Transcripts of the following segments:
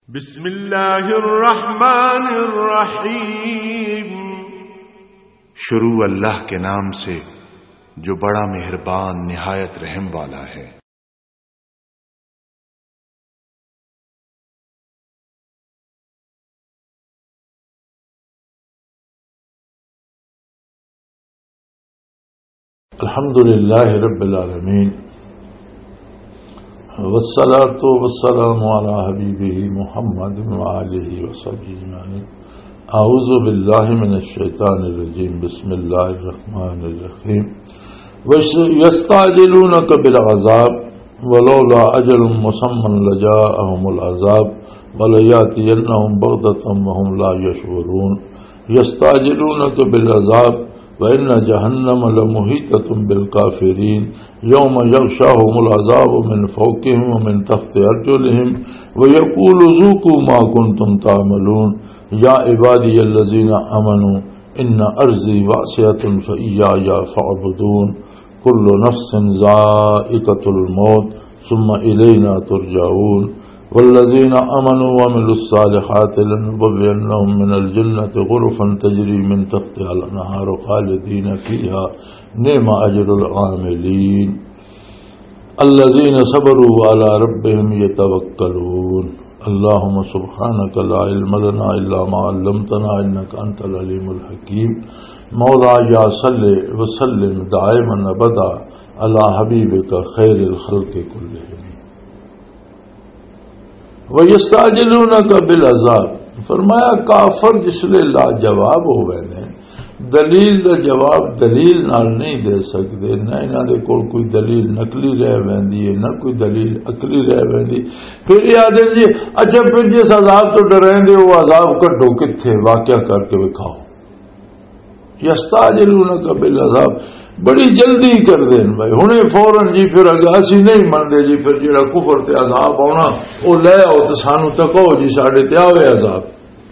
بسم اللہ الرحمن الرحیم۔ شروع اللہ کے نام سے جو بڑا مہربان نہایت رحم والا ہے۔ الحمدللہ رب العالمین والصلاة والسلام علی حبیبہ محمد وآلہ وصحبہ اجمعین۔ اعوذ باللہ من الشیطان الرجیم، بسم اللہ الرحمن الرحیم۔ یستعجلونک بالعذاب ولولا اجل مسمی لجاءہم العذاب ولیاتینہم بغتۃ وہم لا یشعرون۔ یستعجلونک بالعذاب وَإِنَّ جَهَنَّمَ لَمُحِيطَةٌ بِالْكَافِرِينَ يَوْمَ يَغْشَاهُمُ الْعَذَابُ مِنْ فَوْقِهِمْ وَمِنْ تَحْتِ أَرْجُلِهِمْ وَيَقُولُ ذُوقُوا مَا كُنْتُمْ تَعْمَلُونَ يَا عِبَادِيَ الَّذِينَ آمَنُوا إِنَّ أَرْضِي وَاسِعَةٌ فَإِيَّايَ فَاعْبُدُونِ كُلُّ نَفْسٍ ذَائِقَةُ الْمَوْتِ ثُمَّ إِلَيْنَا تُرْجَعُونَ والذین آمنوا وعملوا الصالحات لنبوئنهم من الجنة غرفا تجری من تحتها الانہار خالدین فیہا نعم اجر العاملین الذین صبروا علی ربهم یتوکلون۔ اللہم سبحانک لا علم لنا الا ما علمتنا انک انت العلیم الحکیم۔ مولایا صلی وسلم دائما ابدا علی حبیبک خیر الخلق کلہم۔ وَيَسْتَعْجِلُونَكَ بِالْعَذَابِ، فرمایا کافر جس لئے لاجواب ہو گئے نے، دلیل دا جواب دلیل نال نہیں دے سکتے، نہ انہاں دے کول کوئی دلیل نقلی رہ ویندی ہے نہ کوئی دلیل عقلی رہ ویندی۔ پھر یہ آدھے جی اچھا پھر جس عذاب تو ڈریں دے وہ عذاب کڈو کتھے واقعہ کر کے دکھاؤ۔ یستعجلونک بالعذاب، بڑی جلدی کر دیں بھائی ہنے فوراً جی پھر اسی نہیں مندے جی پھر جڑا کفر تے عذاب آنا وہ لے آؤ تو سانو تکو جی ساڈے تے آوے عذاب۔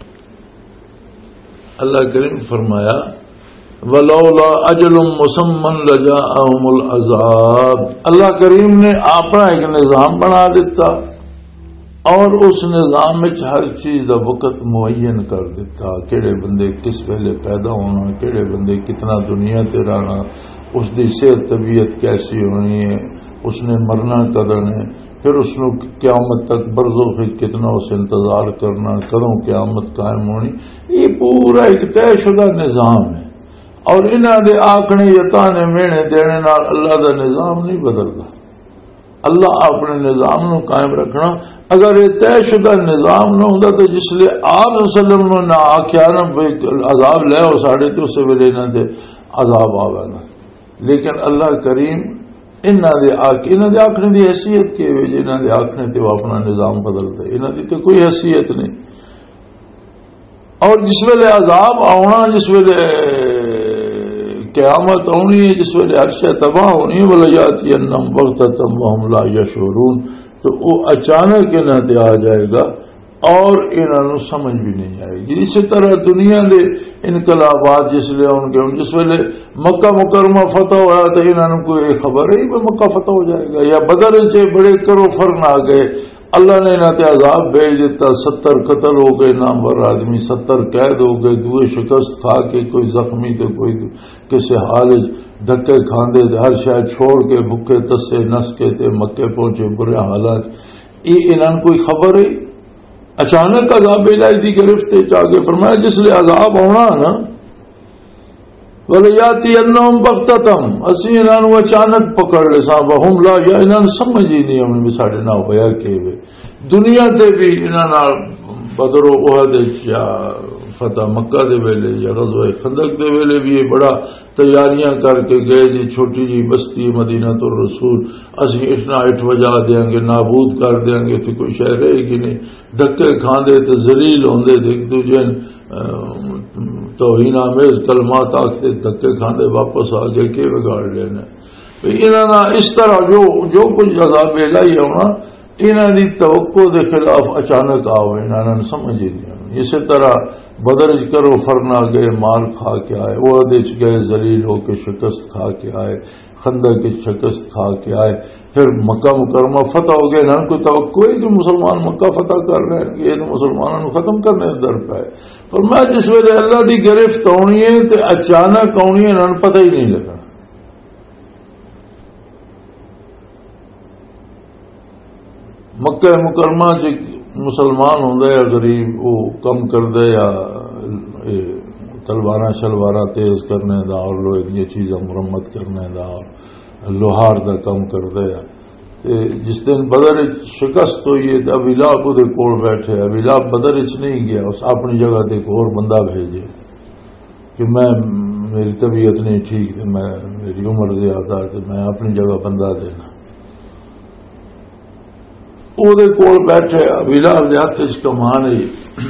اللہ کریم فرمایا ولولا اجل مسمی لجاءہم العذاب، اللہ کریم نے اپنا ایک نظام بنا دیتا اور اس نظام میں ہر چیز دا وقت معین کر دیتا، کیڑے بندے کس ویلے پیدا ہونا، کیڑے بندے کتنا دنیا تے رہنا، اس دی صحت طبیعت کیسی ہونی ہے، اس نے مرنا کدن ہے، پھر اس نے قیامت تک برزو پھر کتنا اس انتظار کرنا، کدوں قیامت قائم ہونی، یہ پورا ایک طے شدہ نظام ہے۔ اور انہاں دے آکھنے یتانے مینے دینے نال اللہ دا نظام نہیں بدلتا۔ اللہ اپنے نظام نو قائم رکھنا، اگر یہ طے شدہ نظام نہ ہوتا تو جس لئے آپ وسلم نہ آکھیا نا عذاب لے ہو ساڑھے تو اسے ویلے نہ دے عذاب آوانا، لیکن اللہ کریم انہاں دے آکھنے دی حیثیت کے وجہ انہاں دے آکھنے تے وہ اپنا نظام بدلتے، انہاں دی تو کوئی حیثیت نہیں۔ اور جس ویلے عذاب آنا، جس ویلے قیامت ہونی ہے، جس ویلے ہر شے تباہ ہونی ہے، وَلَيَأْتِيَنَّهُمْ بَغْتَةً وَهُمْ لَا يَشْعُرُونَ، تو وہ اچانک انہاں تے آ جائے گا اور انہوں سمجھ بھی نہیں آئے گی۔ اسی طرح دنیا دے انقلابات جس لئے ان کے جس ویلے مکہ مکرمہ فتح ہوا تو انہوں کوئی خبر ہے کہ مکہ فتح ہو جائے گا، یا بدر سے بڑے کرو فرن آ گئے، اللہ نے انہوں تے عذاب بھیج دیتا، 70 قتل ہو گئے نامور آدمی، 70 قید ہو گئے، دوئے شکست کھا کے کوئی زخمی تو کوئی کسی حال دھکے کھاندے، ہر شاید چھوڑ کے بھکے تسے نس کے تے مکے پہنچے برے حالات۔ یہ انہوں کوئی خبر ہے؟ اچانک عذاب الہی دی گرفت چاہے فرمایا جس لئے عذاب ہونا نا وَلَيَأْتِيَنَّهُمْ بَغْتَةً، اسی انہوں اچانک پکڑ لے صاحب ہم لا، یا انہوں سمجھ ہی نہیں ہمیں بھی ساڑھے نہ ہویا کہ دنیا تے بھی انہوں بدر و احد یا فتح مکہ دے ویلے یا غزوہ خندق دے ویلے بھی یہ بڑا تیاریاں کر کے گئے جی چھوٹی جی بستی مدینہ الرسول، اسی اتنا اٹھ وجا دیں گے، نابود کر دیں گے تو کوئی شے رہے گی نہیں، دھکے کھاندے تو ذلیل ہوندے تھے ایک دوجے توہین آمیز کلمات آکھتے، دھکے کھاندے واپس آ گئے کہ بگاڑ لینا۔ انہوں اس طرح جو کچھ عذاب الہی ہونا انہوں دی توقع دے خلاف اچانک آوے، انہوں سمجھ ہی نہیں آئے۔ اسی طرح بدر کرو فرنا گئے، مار کھا کے آئے، وہ دیچ گئے ذلیل ہو کے شکست کھا کے آئے، خندق کی شکست کھا کے آئے، پھر مکہ مکرمہ فتح ہو گیا، نہ کوئی توقع ہے کہ مسلمان مکہ فتح کر رہے ہیں، یہ مسلمانوں کو ختم کرنے در پہ ہے۔ فرمایا جس ویلے اللہ دی گرفت آنی ہے تو اچانک آنی ہے، انہوں پتہ ہی نہیں لگا۔ مکہ مکرمہ جی مسلمان ہوں یا غریب وہ کم کر دے یا تلوارا شلوارا تیز کرنے دا اور لوہے کی چیزاں مرمت کرنے دا اور لوہار دا کم کر دے، جس دن بدر شکست ہوئی ہے تو ابھی لاب وہ کول بیٹھے، ابھی لاب بدر نہیں گیا، اس اپنی جگہ تے ایک اور بندہ بھیجے کہ میری طبیعت نہیں ٹھیک، میری عمر زیادہ ہے، میں اپنی جگہ بندہ دینا۔ وہ کول بیٹھے، ابھی لاب دے ہاتھ کمان ہی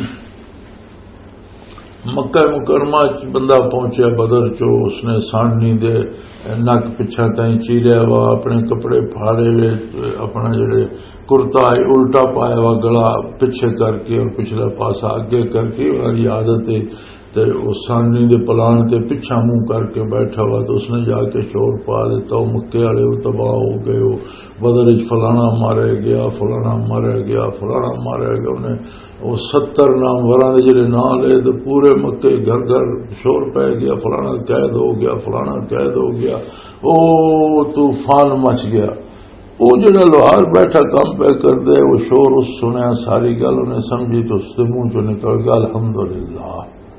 مکہ مکرمہ بندہ پہنچیا بدر چو، اس نے ساننی دے نک پچھا تائیں چیریا ہوا، اپنے کپڑے پھاڑے ہوئے، اپنا جڑے کرتا ہے الٹا پایا ہوا، گلا پیچھے کر کے اور پچھلا پاسا اگے کر کے، والی عادت ہے تے اس ساننی دے پلان تے پیچھا منہ کر کے بیٹھا ہوا، تو اس نے جا کے شور پا دیتا، وہ مکے والے تباہ ہو گئے، وہ بدر فلانا مارے گیا، فلانا مارا گیا، فلانا مارا گیا، انہیں وہ 70 ناموراں دے جڑے نام لے تو پورے مکے گھر گھر شور پہ گیا، فلانا قید ہو گیا، فلانا قید ہو گیا، او طوفان مچ گیا۔ وہ جڑا لوہار بیٹھا کام پہ کر دے، وہ شور اس سنیا، ساری گل انہیں سمجھی تو اس کے منہ چو نکل گیا الحمدللہ۔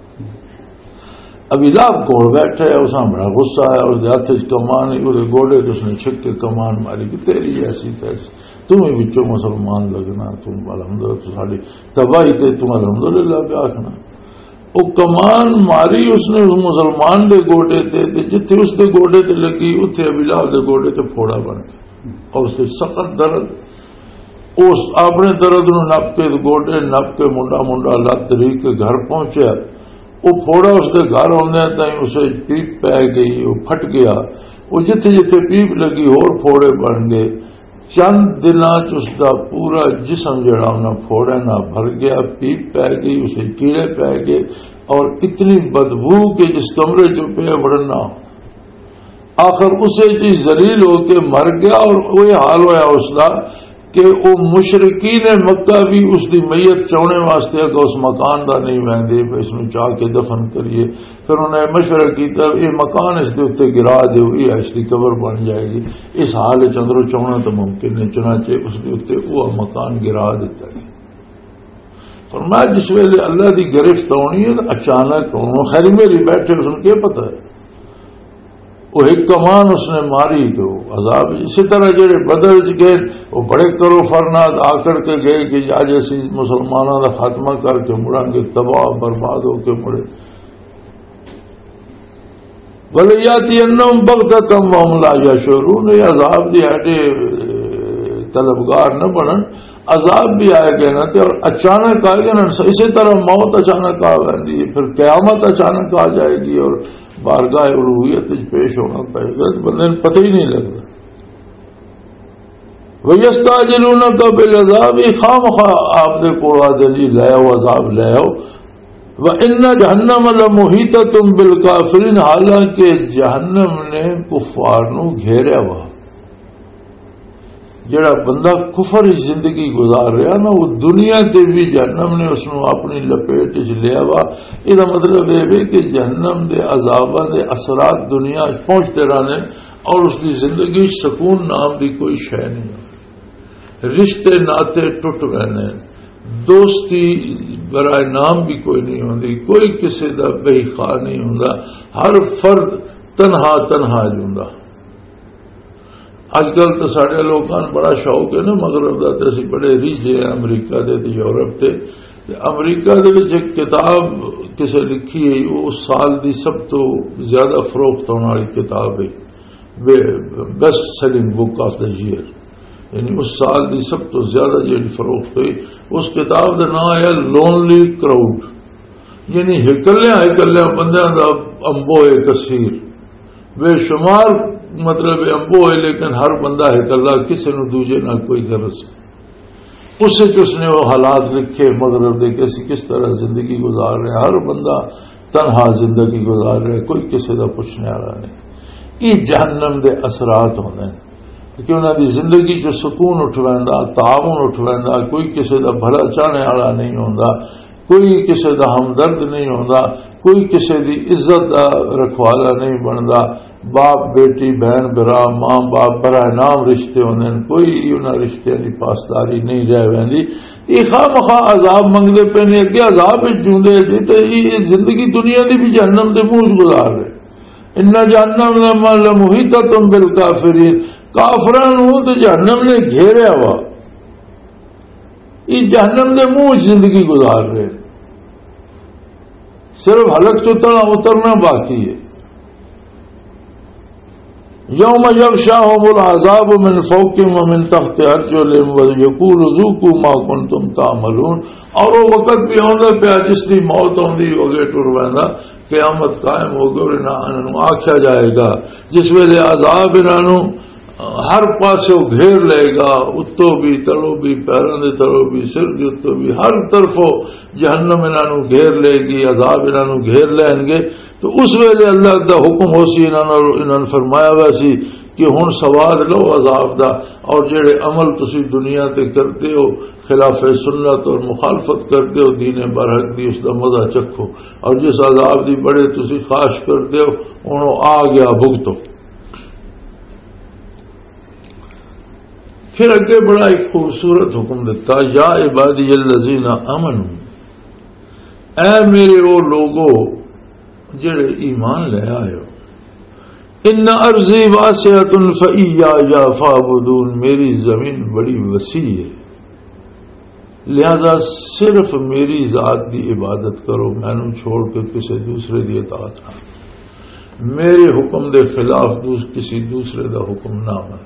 ابھی لاب کول بیٹھے، اس نے بڑا غصہ آیا، اس ہاتھ کمان ہی وہ گوڑے تو اس نے چھک کے کمان ماری کہ تیری ایسی تیسی، تم ہی بچوں مسلمان لگنا، تم الحمدللہ ساری تباہی تے تم الحمدللہ پہ آخنا۔ وہ کمان ماری اس نے اس مسلمان دے گوڑے تے، جتھے اس دے گوڑے تے لگی اتھے ابھی لاب دے گوڑے تے پھوڑا بن گیا، اور اس کے سخت درد، اس اپنے درد نو نپ کے گوڑے نپ کے منڈا منڈا لت ری کے گھر پہنچیا، وہ پھوڑا اس کے گھر آنے تائیں اسے پیپ پی گئی، وہ پھٹ گیا، وہ جتھے جتھے پیپ لگی اور پھوڑے بن گئے۔ چند دنوں اس کا پورا جسم جڑا انہیں پھوڑے نہ بھر گیا، پیپ پی گئی، اسے کیڑے پی گئے، اور اتنی بدبو کہ جس کمرے جو پہ بڑھنا، آخر اسے چیز ذلیل ہو کے مر گیا۔ اور وہی حال ہوا اس کا کہ وہ مشرکین مکہ بھی اس دی میت چونے واسطے اگر اس مکان دا نہیں وہدے اس میں چاہ کے دفن کریے، پھر انہوں نے مشورہ کیتا یہ مکان اس دے اتنے گرا دے، یہ اس کی قبر بن جائے گی، اس حال چندرو چونا تو ممکن نہیں، چنانچہ اس کے اتنے وہ مکان گرا دیتا ہے۔ فرمایا جس ویلے اللہ دی گرفت ہونی ہے اچانک ہوں، خیر میری بیٹھے اس نے کیا پتہ ہے، وہ ایک کمان اس نے ماری تو عذاب۔ اسی طرح جڑے بدر گئے وہ بڑے کرو فرناد آکڑ کے گئے کہ جا جیسی مسلمانوں کا خاتمہ کر کے مڑیں گے، تباہ برباد ہو کے مڑے۔ وَلَيَأْتِيَنَّهُمْ بَغْتَةً وَهُمْ لَا يَشْعُرُونَ، یہ عذاب دی ہٹے طلبگار نہ بنن، عذاب بھی آئے گا نا اور اچانک آئے گا نا، اسی طرح موت اچانک آ جاتی ہے، پھر قیامت اچانک آ جائے گی اور بارگاہ الوہیت پیش ہونا پڑے گا، بندے نے پتہ ہی نہیں لگتا۔ وَيَسْتَعْجِلُونَكَ بِالْعَذَابِ، خامخواہ آپ دے کول آدھے جی لے آؤ عذاب لے آؤ۔ وَإِنَّ جَهَنَّمَ لَمُحِيطَةٌ بِالْكَافِرِينَ، حالانکہ جہنم نے کفار نو گھیریا ہوا۔ جڑا بندہ کفر ہی زندگی گزار رہا نا، وہ دنیا تے بھی جہنم نے اس نو اپنی لپیٹ چ لیا وا۔ یہ مطلب یہ ہے کہ جہنم دے عذاباں دے اثرات دنیا پہنچتے رہنے اور اس کی زندگی سکون نام دی کوئی شے نہیں، رشتے ناتے ٹوٹ گئے، دوستی برائے نام بھی کوئی نہیں ہوندی، کوئی کسی دا بے خواہ نہیں ہوندا، ہر فرد تنہا تنہا جوندا۔ اج کل تو سارے لوگوں بڑا شوق ہے نا مغرب کا، تو اسی بڑے ریجھے امریکہ دے تے یورپ تے امریکہ دے وچ ایک کتاب کسے لکھی ہے، وہ سال دی سب تو زیادہ فروخت ہونے والی کتاب ہے، best selling book of the year, یعنی اس سال دی سب تو زیادہ جی فروخت ہوئی، اس کتاب کا نام ہے لونلی کراؤڈ، یعنی ہکلیاں بندیاں دا امبو کثیر، بے شمار مطلب امبو ہے، لیکن ہر بندہ ہے کلا، کسی نو دوجے نہ کوئی غرض۔ اس نے وہ حالات لکھے مغرب دے کس طرح زندگی گزار رہے ہیں، ہر بندہ تنہا زندگی گزار رہے، کوئی کسی کا پوچھنے والا نہیں۔ یہ جہنم دے اثرات ہوندے ہیں کہ انہاں دی زندگی چ سکون اٹھ ویندا، تعاون اٹھ ویندا، کوئی کسی دا بھلا چاہنے والا نہیں ہوندا، کوئی کسی دا ہمدرد نہیں ہوندا، کوئی کسی دی عزت دا رکھوالا نہیں بندا، باپ بیٹی بہن برا ماں باپ برائے نام رشتے ہوندے ہیں، کوئی انہاں رشتیاں دی پاسداری نہیں رہ ویندی۔ یہ خواہ مخواہ عذاب منگدے پے نے، اگے عذاب وچ جوندے تے یہ زندگی دنیا دی بھی جہنم دے منہ گزار رہے۔ ان جہنم لمحیطۃ بالکافرین، کافراں نوں تے جہنم نے گھیریا وا، یہ جہنم دے منہ زندگی گزار رہے، صرف حلق چتنا اترنا باقی ہے۔ یوم یغشاہم العذاب من فوقہم ومن تحت ارجلہم ویقول ذوقوا ما کنتم تعملون، اور وہ وقت بھی آندا پیا جس دی موت آندی ہوگی ٹر ویندا، قیامت قائم ہوگی اور انہاں آکھیا جائے گا جس ویلے عذاب انہاں ہر پاسے گھیر لے گا، اتو بھی تلو بھی پیروں دے تلو بھی سر دے اتو بھی ہر طرفوں جہنم انہوں گھیر لے گی، عذاب انہوں گھیر لین گے۔ تو اس ویلے اللہ دا حکم ہو سی، انہوں فرمایا ہوا سی کہ ہن سواد لو عذاب دا، اور جڑے عمل تسی دنیا تے کرتے ہو خلاف سنت اور مخالفت کرتے ہو دین برحق دی، اس دا مزہ چکھو، اور جس عذاب دی بڑے تسی خواہش کرتے ہو انہوں آ گیا بھگتو۔ پھر اگے بڑا ایک خوبصورت حکم دیتا، یا عبادی الذین آمنوا، اے میرے وہ لوگو جڑے ایمان لے آئے ہو، ان ارضی واسعۃ فایایا فاعبدون، میری زمین بڑی وسیع ہے لہذا صرف میری ذات دی عبادت کرو، مینوں چھوڑ کے کسی دوسرے دی اطاعت نہ، میرے حکم دے خلاف کسی دوسرے دا حکم نہ مانو۔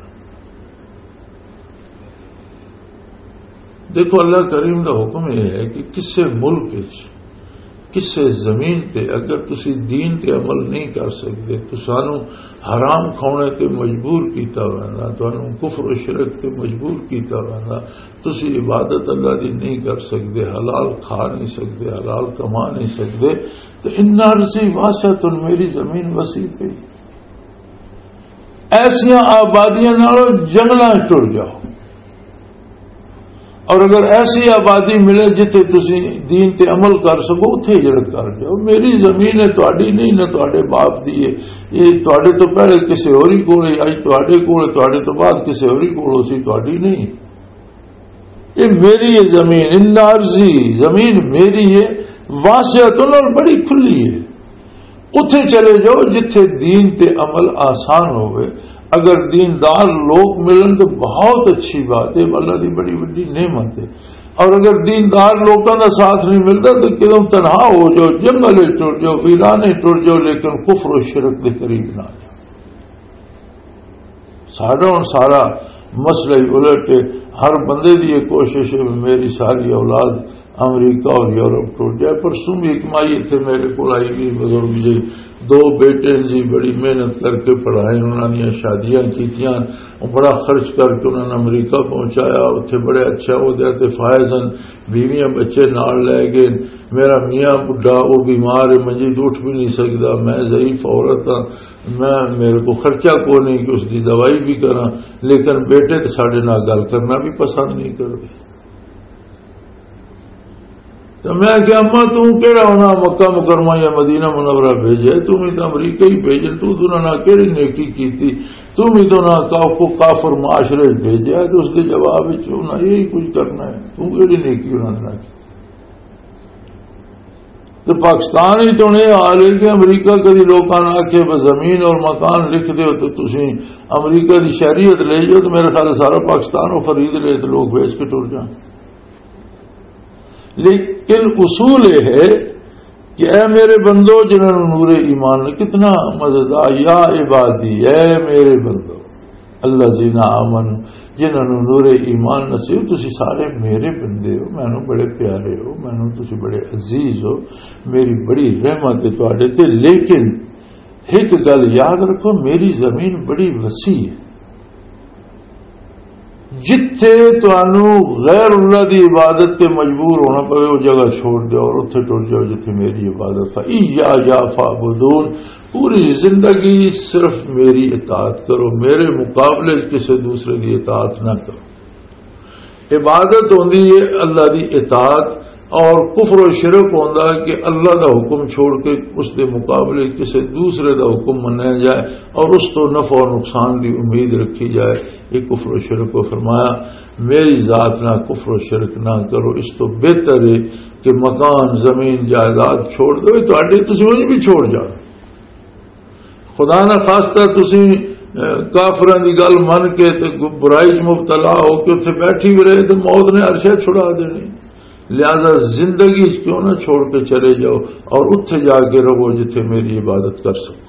دیکھو اللہ کریم دا حکم یہ ہے کہ کسے ملک کسے زمین تے اگر تسی دین تے عمل نہیں کر سکتے تو سانو حرام کھانے تے مجبور کیتا ویندا، تانوں کفر و شرک تے مجبور کیتا ویندا، تسی عبادت اللہ دی نہیں کر سکتے، حلال کھا نہیں سکتے، حلال کما نہیں سکتے، تو ان ارضی واسعۃ، میری زمین وسیع پئی، ایسیاں آبادیاں نالوں جنگلاں ٹر جاؤ، اور اگر ایسی آبادی ملے جتھے تسی دین تے عمل کر سکو اتھے ہجرت کر جاؤ۔ میری زمین ہے تہاڈی نہیں، نہ تہاڈے باپ دی ہے، یہ تہاڈے تو پہلے کسی ہوری کول ہے، اج تہاڈے کول ہے، تہاڈے تو بعد کسی ہوری کول سی، تہاڈی نہیں، یہ میری ہے زمین۔ ان ارضی، زمین میری ہے، واسعۃ اور بڑی کھلی ہے، اتھے چلے جاؤ جتھے دین تے عمل آسان ہوئے۔ اگر دیندار لوگ ملن تو بہت اچھی بات ہے، اللہ دی بڑی بڑی نعمت ہے، اور اگر دیندار لوگوں کا ساتھ نہیں ملتا تو کدم تنہا ہو جاؤ، جنگل ٹر جاؤ، ویرانے ٹر جاؤ، لیکن کفر و شرک کے قریب نہ جاؤ۔ سارا مسئلہ الٹ ہے، ہر بندے دی یہ کوشش ہے میری ساری اولاد امریکہ اور یورپ ٹر جائے۔ پرسوں بھی ایک مائی تھے میرے کو آئی گئی بزرگ جی، دو بیٹے جی بڑی محنت کر کے پڑھائے، انہوں نے شادیاں کیتیاں، بڑا خرچ کر کے انہوں نے امریکہ پہنچایا، اتنے بڑے اچھا عہدے تے فائزن، بیویاں بچے نال لے گئے۔ میرا میاں بڈھا وہ بیمار ہے، منجی تو اٹھ بھی نہیں سکتا، میں ضعیف عورت ہاں، میرے کو خرچہ کو نہیں کہ اس کی دوائی بھی کراں، لیکن بیٹے تو ساڈے نال گل کرنا بھی پسند نہیں کرتے۔ تو میں کہ اما توں کیڑا ہونا مکہ مکرمہ یا مدینہ منورہ بھیجے، تم ہی تو امریکہ ہی بھیجے، تو نہ کیڑی نیکی کیتی، تم ہی تو نہ کافر معاشرے بھیجا، تو اس کے جواب نہ یہی کچھ کرنا ہے، تم کیڑی نیکی انہوں نے کی۔ تو پاکستان ہی تو نہیں حال ہے کہ امریکہ کدی لوگوں نے آخے بس زمین اور مکان لکھ دو تو تسی امریکہ کی شہریت لے جاؤ، تو میرے خیال سارا پاکستان وہ خرید لے تو لوگ بیچ کے ٹر جائیں۔ لیکن اصول یہ ہے کہ اے میرے بندو جنہوں نے نور ایمان نے، کتنا مزیدار، یا عبادی، اے میرے بندو اللہ زینا آمن، جنہوں نے نور ایمان نصیب، تسی سارے میرے بندے ہو، مینوں بڑے پیارے ہو، مینوں تسی بڑے عزیز ہو، میری بڑی رحمت ہے تواڈے تے، لیکن ایک گل یاد رکھو، میری زمین بڑی وسیع ہے، جتھے تانوں غیر اللہ دی عبادت تے مجبور ہونا پوے وہ جگہ چھوڑ دو اور اتھے ٹر جاؤ جتھے میری عبادت ہے. ایّایا فاعبدون، پوری زندگی صرف میری اطاعت کرو، میرے مقابلے کسی دوسرے دی اطاعت نہ کرو. عبادت ہوندی ہے اللہ دی اطاعت، اور کفر و شرک ہوندا ہے کہ اللہ دا حکم چھوڑ کے اس دے مقابلے کسی دوسرے دا حکم منیا جائے اور اس تو نفع و نقصان دی امید رکھی جائے. یہ کفر و شرک کو فرمایا میری ذات نہ کفر و شرک نہ کرو، اس تو بہتر ہے کہ مکان زمین جائیداد چھوڑ دو، تسی بھی چھوڑ جاؤ. خدا نہ خواستہ تسی کافراں دی گل من کے تے برائی مبتلا ہو کے اتنے بیٹھی بھی رہے تو موت نے ہر شے چھڑا دینی. لہذا زندگی کیوں نہ چھوڑ کے چلے جاؤ اور اتھے جا کے رہو جتھے میری عبادت کر سکو.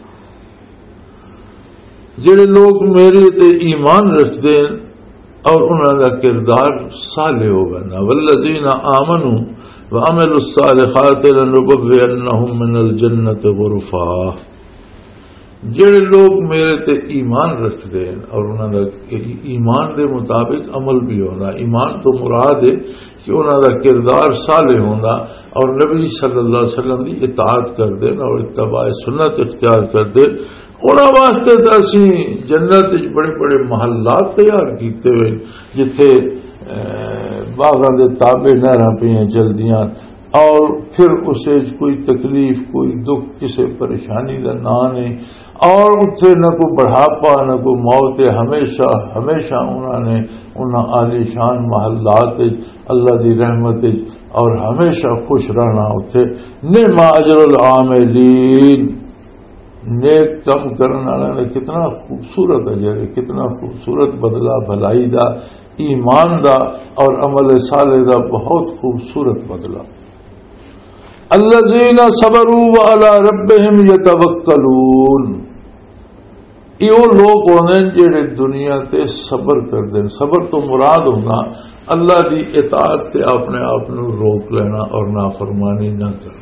جڑے لوگ میرے تے ایمان رکھتے ہیں اور انہوں کا کردار صالح ہوگا نا، والذین آمنوا وعملوا الصالحات لنبوئنہم من الجنت غرفا. جڑے لوگ میرے تے ایمان رکھتے ہیں اور انہوں کا ایمان دے مطابق عمل بھی ہونا، ایمان تو مراد ہے کہ انہوں کا کردار صالح ہونا اور نبی صلی اللہ علیہ وسلم کی اطاعت کر دیں اور اتباع سنت اختیار کر دیں. انہوں واسطے تو اسی جنت بڑے بڑے محلات تیار کیتے ہوئے جتھے باغاں دے تابے نہراں پہ چلدیاں اور پھر اسے کوئی تکلیف کوئی دکھ کسی پریشانی کا نہ نہیں اور اتنے نہ کوئی بڑھاپا نہ کوئی موت. ہمیشہ ہمیشہ انہوں نے انہاں عالی شان محلات اللہ دی رحمت اور ہمیشہ خوش رہنا. اتنے نعم اجر العاملین، نیک کم کرنے والے نے کتنا خوبصورت اجر ہے، کتنا خوبصورت بدلہ بھلائی دا، ایمان دا اور عمل صالح دا بہت خوبصورت بدلہ. الذین صبروا وعلی ربہم یتوکلون، یہ لوگ ہونے جڑے دنیا تے صبر کر دیں. صبر تو مراد ہونا اللہ دی اطاعت تے اپنے آپ نو روک لینا اور نافرمانی نہ کرنا.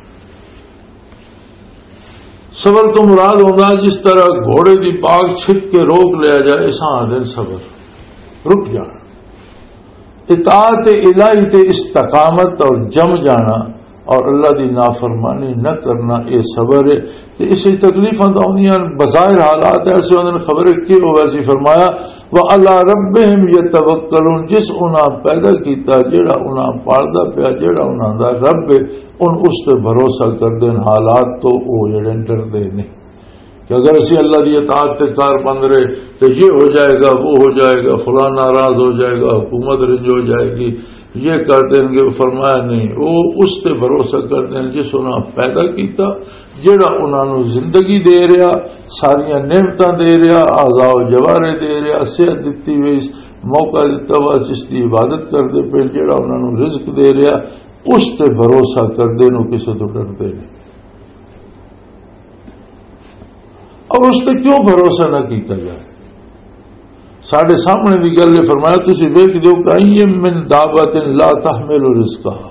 صبر تو مراد ہونا جس طرح گھوڑے دی پاگ چھک کے روک لیا جائے ایسا آدھے صبر رک جانا. اطاعت الہی تے استقامت اور جم جانا اور اللہ دی نافرمانی نہ کرنا یہ صبر ہے. اسی تکلیفاں تو بظاہر حالات ایسے ہونے خبریں کی ہو ویسی فرمایا وَعَلَىٰ رَبِّهِمْ يَتَوَكَّلُونَ، جس انہاں پیدا کیتا جیڑا انہاں پالدا پیا جیڑا انہاں دا رب ہے ان اس تے بھروسہ کر دین. حالات تو وہ جڑے ڈردے نہیں کہ اگر اسی اللہ دی اطاعت تے کار بند رہے تو یہ ہو جائے گا وہ ہو جائے گا فلاں ناراض ہو جائے گا حکومت رنج ہو جائے گی یہ کر دیں گے. فرمایا نہیں، وہ اس تے بھروسہ کر دیں جس انہاں پیدا کیتا جڑا انہاں نو زندگی دے رہا ساریاں نعمتاں دے رہا اعضاء و جوارے دے رہا صحت دیتی ہوئی موقع دیتا ہوا جس دی عبادت کر دے پہ جڑا انہاں نو رزق دے رہا اس تے بھروسہ کر دے نو کسی تو ڈرتے نہیں. اور اس تے کیوں بھروسہ نہ کیتا جائے؟ ساڑھے سامنے دی گل نے فرمایا تسی ویکھ دیو کہ من دابت لا تحمل رزقها،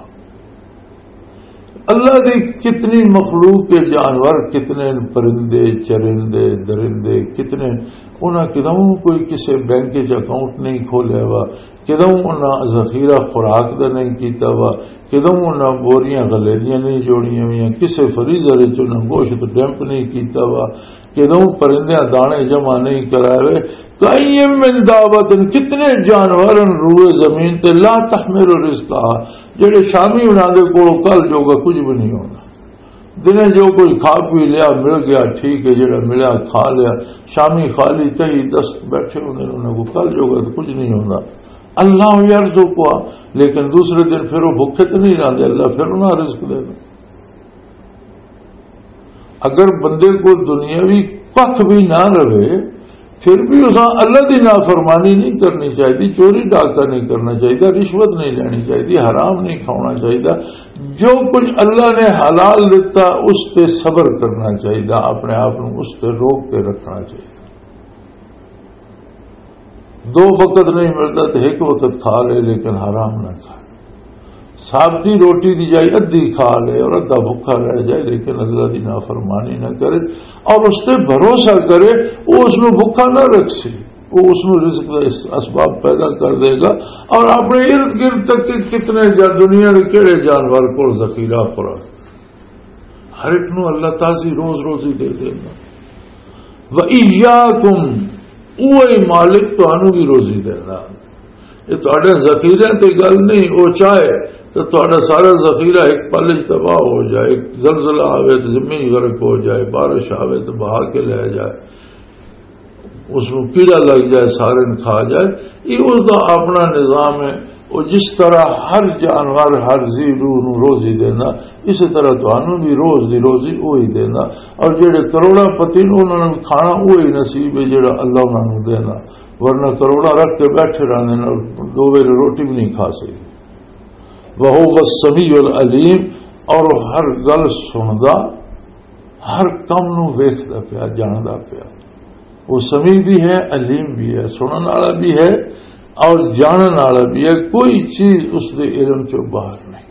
اللہ دی کتنی مخلوق کے جانور، کتنے پرندے چرندے درندے، کتنے انہاں کدوں کوئی کسی بینک چ اکاؤنٹ نہیں کھولیا ہوا، کدوں انہاں ذخیرہ خوراک دا نہیں کیتا ہوا، کدوں انہاں بوریاں غلیریاں نہیں جوڑیاں ہوئی، کسی فریزر چ انہاں گوشت ڈیمپ نہیں کیتا ہوا، کدوں پرندیاں دانے جمع نہیں کرائے ہوئے. کئیم من دعوت، کتنے جانور روئے زمین تے لا تحمل رزقها جڑے شامی انہاں دے کول کل جوگا کچھ بھی نہیں ہونا. دنے جو کوئی کھا پی لیا مل گیا ٹھیک ہے، جڑا ملیا کھا لیا، شامی خالی تہی دست بیٹھے انہوں کو کل جوگا تو کچھ نہیں ہونا. اللہ یرزقها، لیکن دوسرے دن پھر وہ بھوکے تو نہیں رہتے، اللہ پھر انہاں رزق دے دے. اگر بندے کو دنیاوی کھ بھی نہ رہے پھر بھی اساں اللہ دی نافرمانی نہیں کرنی چاہیے، چوری ڈاکہ نہیں کرنا چاہیے، رشوت نہیں لینی چاہیے، حرام نہیں کھانا چاہیے. جو کچھ اللہ نے حلال دیتا اس تے صبر کرنا چاہیے، اپنے آپ کو اس تے روک کے رکھنا چاہیے. 2 وقت نہیں ملتا تو 1 وقت کھا لے لیکن حرام نہ کھائے. ثابتی روٹی دی جائے ادھی کھا لے اور ادھا بھوکا رہ جائے لیکن اللہ دی نافرمانی نہ کرے اور اس سے بھروسہ کرے وہ اس میں بھوکا نہ رکھ سی. وہ اس میں رزق کا اسباب پیدا کر دے گا. اور اپنے ارد گرد تک کے کتنے دنیا کے کہڑے جانور کو ذخیرہ پڑا ہر ایک نو اللہ تعالی روز روزی دے دے گا. وَإِيَّاكُمْ اوہی مالک تانوں بھی روزی دینا. یہ تہاڈے ذخیرے تے گل نہیں. وہ چاہے تو تہاڈا سارا ذخیرہ ایک پل تباہ ہو جائے, ایک زلزلہ آوے تو زمین غرق ہو جائے, بارش آوے تو بہا کے لے جائے, اس میں کیڑا لگ جائے سارے کھا جائے. یہ اس کا اپنا نظام ہے. وہ جس طرح ہر جانور ہر زی روح روزی دینا, اسی طرح تانوں بھی روز دی روزی وہی دینا. اور جڑے کروڑا پتی انہوں نے کھانا وہی نصیب ہے جڑا اللہ انہوں نے دینا. ورنہ کروڑا رکھ کے بیٹھے رہنے دو ویلے روٹی بھی نہیں کھا سکتے. وَهُوَ السَّمِيعُ الْعَلِيمُ. اور ہر گل سندا, ہر کم نو ویکھدا پیا, جاندا پیا. وہ سمیع بھی ہے, علیم بھی ہے, سنن والا بھی ہے اور جانن والا بھی ہے. کوئی چیز اس دے علم چوں باہر نہیں.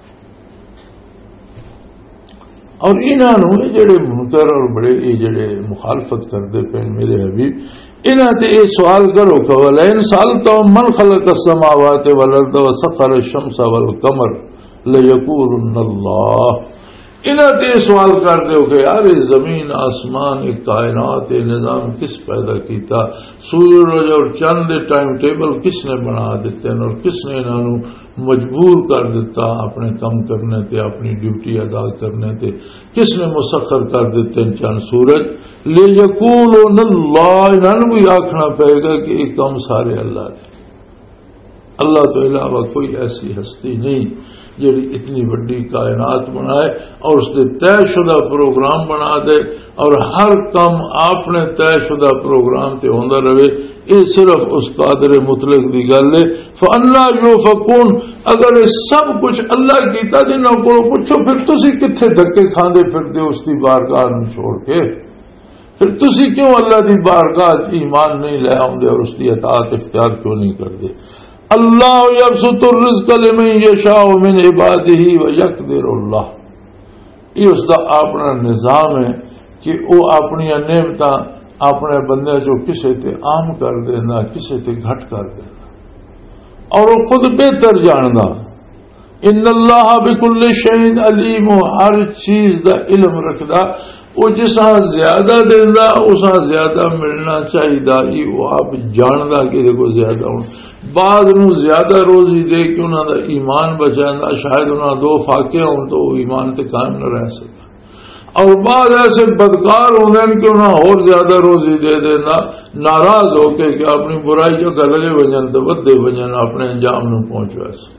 اور انہوں جڑے منکر اور بڑے جڑے مخالفت کرتے پے میرے حبیب, انہاں تے یہ سوال کرو کہ وَلَئِنْ سَأَلْتَهُمْ مَنْ خَلَقَ السَّمَاوَاتِ وَالْأَرْضَ وَسَخَّرَ الشَّمْسَ وَالْقَمَرَ لَيَقُولُنَّ اللَّهُ. انہاں تے سوال کرتے ہو کہ یار زمین آسمان کائنات نظام کس پیدا کیتا, سورج اور چاند ٹائم ٹیبل کس نے بنا دیتے ہیں اور کس نے انہوں مجبور کر دیتا اپنے کم کرنے تے, اپنی ڈیوٹی ادا کرنے تے, کس نے مسخر کر دیتے ہیں چاند سورج. لیقولون اللہ, انہوں بھی آکھنا پڑے گا کہ یہ کم سارے اللہ دے. اللہ تو علاوہ کوئی ایسی ہستی نہیں جڑی اتنی بڑی کائنات بنائے اور اس نے طے شدہ پروگرام بنا دے اور ہر کم اپنے طے شدہ پروگرام تے ہوندا رہے. یہ صرف اس قادر مطلق دی گل ہے. فَأَنَّىٰ يُؤْفَكُونَ. اگر یہ سب کچھ اللہ کیتا جنہاں کو پوچھو پھر تسی کتھے دھکے کھاندے پھردے اس دی بارگاہ نوں چھوڑ کے, پھر تسی کیوں اللہ دی بارگاہ ایمان نہیں لے آؤندے اور اس دی اطاعت اختیار کیوں نہیں کردے. اللہ یبسط الرزق لمن یشاء من عبادہ ویقدر اللہ. یہ اس کا اپنا نظام ہے کہ وہ اپنی نعمتاں اپنے بندے جو کسے تے عام کر دینا, کسے تے گھٹ کر دینا, اور وہ خود بہتر جاندا. ان اللہ بکل شیء علیم. ہر چیز دا علم رکھدا. وہ جساں زیادہ دینا اساں زیادہ ملنا چاہیے. وہ آپ جاندا کہ دیکھو زیادہ ہوں. بعض نو زیادہ روزی دے کہ انہوں دا ایمان بچانا, شاید انہوں دو فاقے ہوں تو ایمان تے قائم نہ رہ سکتا. اور بعض ایسے بدکار ہوں کہ انہوں اور زیادہ روزی دے دینا, ناراض ہو کے کہ اپنی برائی جو کر لگے وجن تو ودے وجن اپنے انجام نو پہنچ ویسے.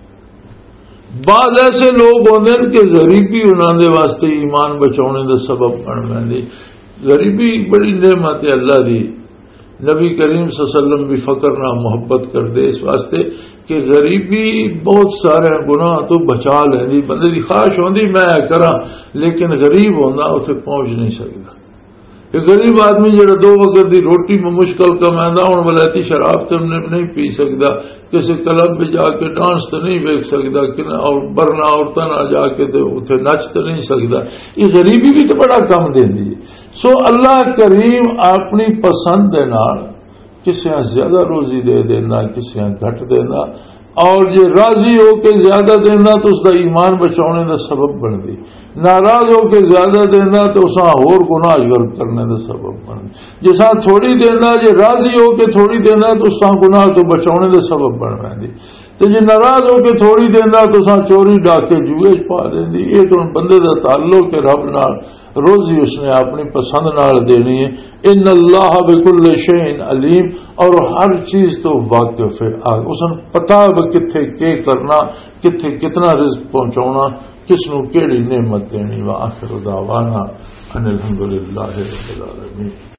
بعض ایسے لوگ ہوندے کہ غریبی انہوں دے واسطے ایمان بچاؤنے دا سبب بن ویندی. غریبی بڑی نعمت ہے اللہ دی. نبی کریم صلی اللہ علیہ وسلم بھی فقر نہ محبت کر دے اس واسطے کہ غریبی بہت سارے گناہ تو بچا لیندی. بندے دی خواہش ہوندی میں کراں لیکن غریب ہوندا اتنے پہنچ نہیں سکتا. کہ غریب آدمی جڑا دو وقت دی روٹی میں مشکل کمائندا ہوں ولایتی شراب تو نہیں پی سکتا, کسی کلب میں جا کے ڈانس تو نہیں ویک سکتا, اور برنا عورتوں نہ جا کے اتنے نچ تو نہیں سکتا. یہ غریبی بھی تو بڑا کم دیندی. سو اللہ کریم اپنی پسند دے نال کسی زیادہ روزی دے دینا, کسی گھٹ دینا, اور جے راضی ہو کے زیادہ دینا تو اس کا ایمان بچاؤنے کا سبب بن دی. ناراض ہو کے زیادہ دینا تو اس اور گناہ غلط کرنے کا سبب بن دی. جسا تھوڑی دینا, جے راضی ہو کے تھوڑی دینا تو اس گناہ تو بچاؤنے کا سبب بن دی. تو جے ناراض ہو کے تھوڑی دینا تو چوری ڈاکے جوئے پا دینی. یہ تو بندے کا تعلق ہے رب نال, روزی اس نے اپنی پسند نال دینی ہے. ان اللہ بکل شیء علیم. اور ہر چیز تو واقف ہے, اس نے پتا کتنے کے کرنا, کتنے کتنا رزق پہنچاؤنا, کس نو کیڑی نعمت دینی. وآخر دعوانا ان الحمدللہ رب العالمین.